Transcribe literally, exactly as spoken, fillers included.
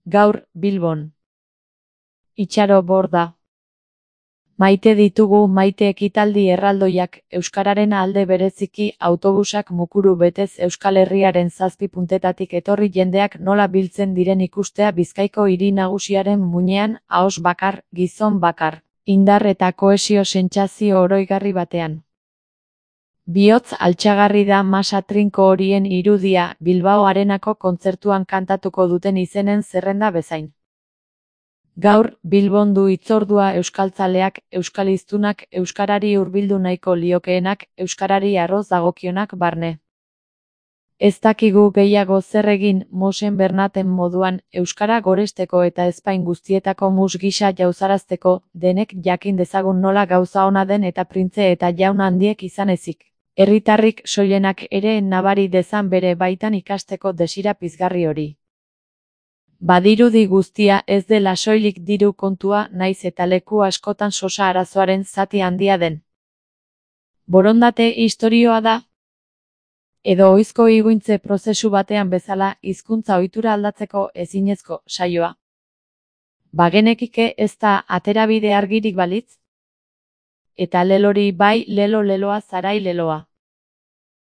Gaur, Bilbon. Itxaro Borda. Maite ditugu maite ekitaldi erraldoiak, euskararen alde bereziki autobusak mukuru betez Euskal Herriaren zazpi puntetatik etorri jendeak nola biltzen diren ikustea Bizkaiko hiri nagusiaren muinean, ahoz bakar, gizon bakar, indar eta kohesio sentsazio oroigarri batean. Bihotz altxagarri da masa trinko horien irudia, Bilbao Arenako kontzertuan kantatuko duten izenen zerrenda bezain. Gaur, Bilbon du hitzordua euskaltzaleak, euskaliztunak, euskarari hurbildu nahiko liokeenak, euskarari arroz dagokionak barne. Ez dakigu gehiago zer egin, Mosen Bernaten moduan, euskara goresteko eta ezpain guztietako mus gisa jauzarazteko, denek jakin dezagun nola gauza ona den eta printze eta jaun handiek izan ezik. Herritarrik soilenak ere nabari dezan bere baitan ikasteko desira pizgarri hori. Badirudi guztia ez dela soilik diru kontua naiz eta leku askotan sosa arazoaren zati handia den. Borondate istorioa da? Edo ohizko higuintze prozesu batean bezala hizkuntza ohitura aldatzeko ezinezko saioa. Bagenekike ez da aterabide argirik balitz? Eta lelori bai lelo leloa zarai leloa.